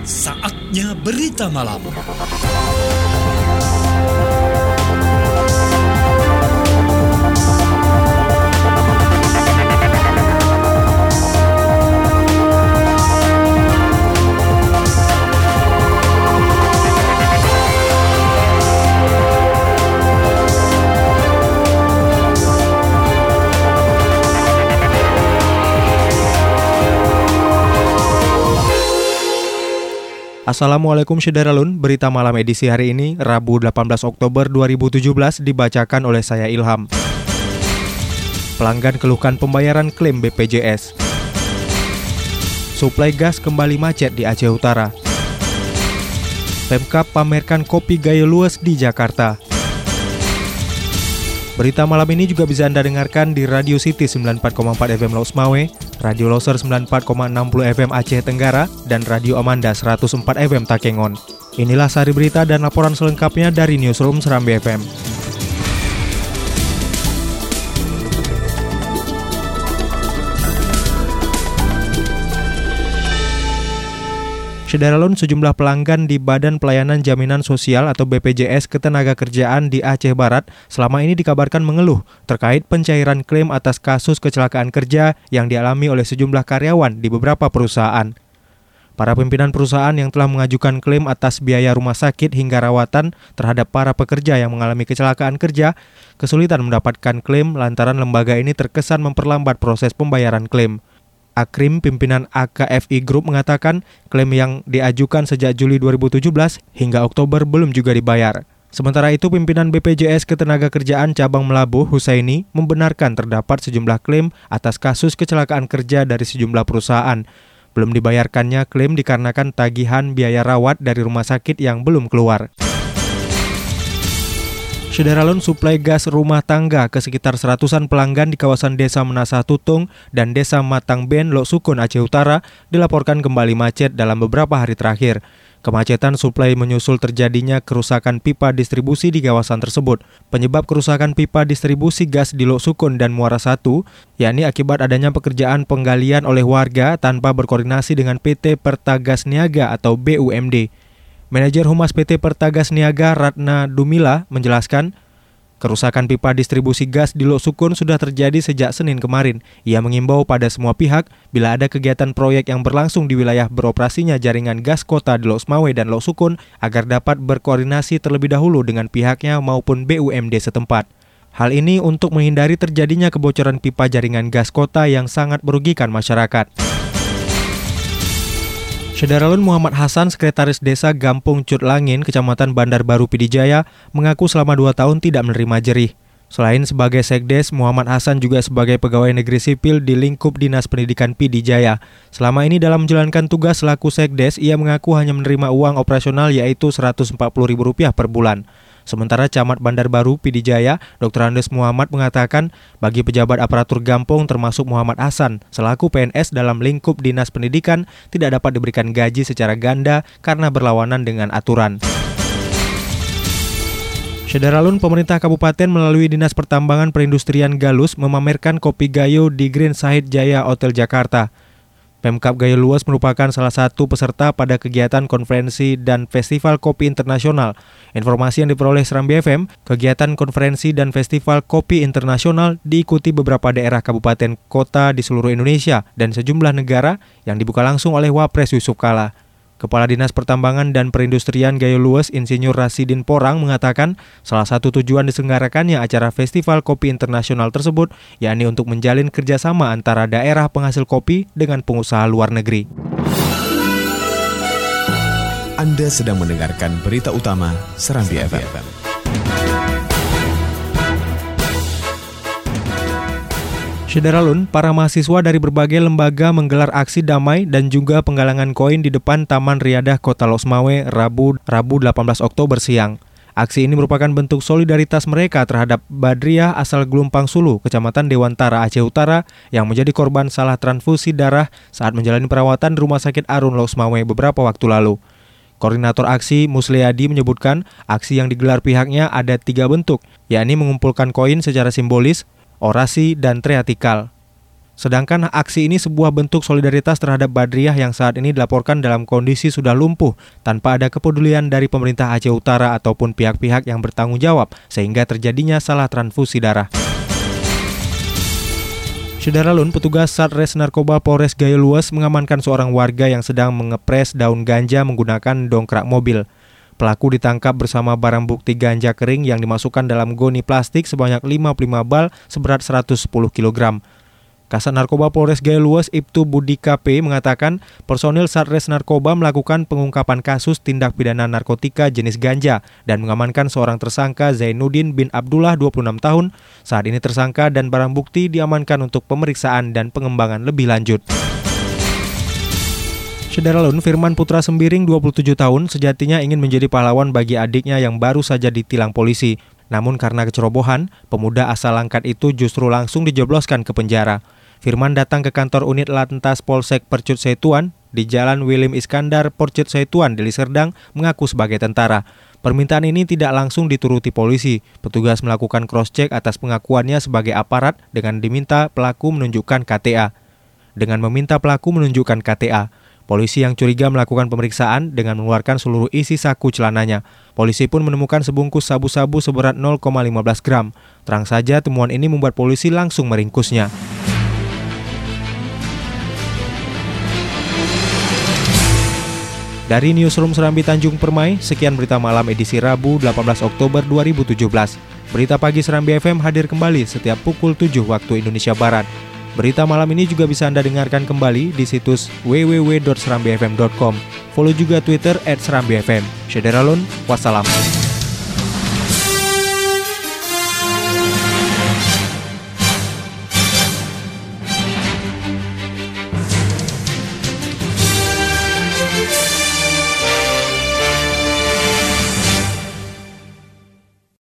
Saatnya berita malam. Assalamualaikum Syederalun, berita malam edisi hari ini, Rabu 18 Oktober 2017 dibacakan oleh saya Ilham. Pelanggan keluhkan pembayaran klaim BPJS. Suplai gas kembali macet di Aceh Utara. Pemkab pamerkan kopi gaya luas di Jakarta. Berita malam ini juga bisa Anda dengarkan di Radio City 94,4 FM Los Mawe, Radio Loser 94,60 FM Aceh Tenggara, dan Radio Amanda 104 FM Takengon. Inilah sari berita dan laporan selengkapnya dari Newsroom Serambi FM. Syederalun, sejumlah pelanggan di Badan Pelayanan Jaminan Sosial atau BPJS Ketenagakerjaan di Aceh Barat selama ini dikabarkan mengeluh terkait pencairan klaim atas kasus kecelakaan kerja yang dialami oleh sejumlah karyawan di beberapa perusahaan. Para pimpinan perusahaan yang telah mengajukan klaim atas biaya rumah sakit hingga rawatan terhadap para pekerja yang mengalami kecelakaan kerja kesulitan mendapatkan klaim lantaran lembaga ini terkesan memperlambat proses pembayaran klaim. Akrim, pimpinan AKFI Group, mengatakan klaim yang diajukan sejak Juli 2017 hingga Oktober belum juga dibayar. Sementara itu, pimpinan BPJS Ketenagakerjaan Cabang Melabuh, Husaini, membenarkan terdapat sejumlah klaim atas kasus kecelakaan kerja dari sejumlah perusahaan. Belum dibayarkannya klaim dikarenakan tagihan biaya rawat dari rumah sakit yang belum keluar. Syederalun, suplai gas rumah tangga ke sekitar 100-an pelanggan di kawasan Desa Menasah Tutung dan Desa Matang Ben, Lok Sukun, Aceh Utara dilaporkan kembali macet dalam beberapa hari terakhir. Kemacetan suplai menyusul terjadinya kerusakan pipa distribusi di kawasan tersebut. Penyebab kerusakan pipa distribusi gas di Lok Sukun dan Muara 1, yakni akibat adanya pekerjaan penggalian oleh warga tanpa berkoordinasi dengan PT Pertagas Niaga atau BUMD. Manajer Humas PT Pertagas Niaga Ratna Dumila menjelaskan, kerusakan pipa distribusi gas di Lok Sukun sudah terjadi sejak Senin kemarin. Ia mengimbau pada semua pihak bila ada kegiatan proyek yang berlangsung di wilayah beroperasinya jaringan gas kota di Lok Smawe dan Lok Sukun agar dapat berkoordinasi terlebih dahulu dengan pihaknya maupun BUMD setempat. Hal ini untuk menghindari terjadinya kebocoran pipa jaringan gas kota yang sangat merugikan masyarakat. Syederalun, Muhammad Hasan, Sekretaris Desa Gampung Cutlangin, Kecamatan Bandar Baru Pidijaya, mengaku selama 2 tahun tidak menerima jerih. Selain sebagai Sekdes, Muhammad Hasan juga sebagai pegawai negeri sipil di lingkup Dinas Pendidikan Pidijaya. Selama ini dalam menjalankan tugas selaku Sekdes, ia mengaku hanya menerima uang operasional yaitu Rp140.000 per bulan. Sementara Camat Bandar Baru Pidijaya, Dr. Andes Muhammad mengatakan bagi pejabat aparatur Gampung termasuk Muhammad Hasan selaku PNS dalam lingkup Dinas Pendidikan tidak dapat diberikan gaji secara ganda karena berlawanan dengan aturan. Syederalun, pemerintah kabupaten melalui Dinas Pertambangan Perindustrian Galus memamerkan kopi gayo di Green Sahid Jaya Hotel Jakarta. Pemkab Gaya Luas merupakan salah satu peserta pada kegiatan konferensi dan festival kopi internasional. Informasi yang diperoleh Serambi FM, kegiatan konferensi dan festival kopi internasional diikuti beberapa daerah kabupaten kota di seluruh Indonesia dan sejumlah negara yang dibuka langsung oleh Wapres Yusuf Kala. Kepala Dinas Pertambangan dan Perindustrian Gaya Luas Insinyur Rasidin Porang mengatakan salah satu tujuan diselenggarakannya acara Festival Kopi Internasional tersebut yakni untuk menjalin kerjasama antara daerah penghasil kopi dengan pengusaha luar negeri. Anda sedang mendengarkan berita utama Serambi FM. Syederalun, para mahasiswa dari berbagai lembaga menggelar aksi damai dan juga penggalangan koin di depan Taman Riadah Kota Los Mawe Rabu 18 Oktober siang. Aksi ini merupakan bentuk solidaritas mereka terhadap Badriah asal Gelumpang Sulu, Kecamatan Dewantara, Aceh Utara, yang menjadi korban salah transfusi darah saat menjalani perawatan di Rumah Sakit Arun Los Mawe beberapa waktu lalu. Koordinator aksi Musliadi menyebutkan aksi yang digelar pihaknya ada 3 bentuk, yakni mengumpulkan koin secara simbolis, orasi, dan triatikal. Sedangkan aksi ini sebuah bentuk solidaritas terhadap Badriah yang saat ini dilaporkan dalam kondisi sudah lumpuh tanpa ada kepedulian dari pemerintah Aceh Utara ataupun pihak-pihak yang bertanggung jawab sehingga terjadinya salah transfusi darah. Syederalun, petugas Satres Narkoba Polres Gayo Luas mengamankan seorang warga yang sedang mengepres daun ganja menggunakan dongkrak mobil. Pelaku ditangkap bersama barang bukti ganja kering yang dimasukkan dalam goni plastik sebanyak 55 bal seberat 110 kg. Kasat Narkoba Polres Gayo Luas Ibtu Budika P mengatakan personil Satres Narkoba melakukan pengungkapan kasus tindak pidana narkotika jenis ganja dan mengamankan seorang tersangka Zainuddin bin Abdullah 26 tahun. Saat ini tersangka dan barang bukti diamankan untuk pemeriksaan dan pengembangan lebih lanjut. Syederalun, Firman Putra Sembiring 27 tahun sejatinya ingin menjadi pahlawan bagi adiknya yang baru saja ditilang polisi. Namun karena kecerobohan, pemuda asal Langkat itu justru langsung dijebloskan ke penjara. Firman datang ke kantor unit Lantas Polsek Percut Setuan di Jalan William Iskandar, Percut Setuan, Deli Serdang, mengaku sebagai tentara. Permintaan ini tidak langsung dituruti polisi. Petugas melakukan cross-check atas pengakuannya sebagai aparat dengan diminta pelaku menunjukkan KTA. Dengan meminta pelaku menunjukkan KTA, polisi yang curiga melakukan pemeriksaan dengan mengeluarkan seluruh isi saku celananya. Polisi pun menemukan sebungkus sabu-sabu seberat 0,15 gram. Terang saja temuan ini membuat polisi langsung meringkusnya. Dari Newsroom Serambi Tanjung Permai, sekian berita malam edisi Rabu 18 Oktober 2017. Berita pagi Serambi FM hadir kembali setiap pukul 7 waktu Indonesia Barat. Berita malam ini juga bisa Anda dengarkan kembali di situs www.serambifm.com. Follow juga Twitter @serambifm. Syederalun, wassalam.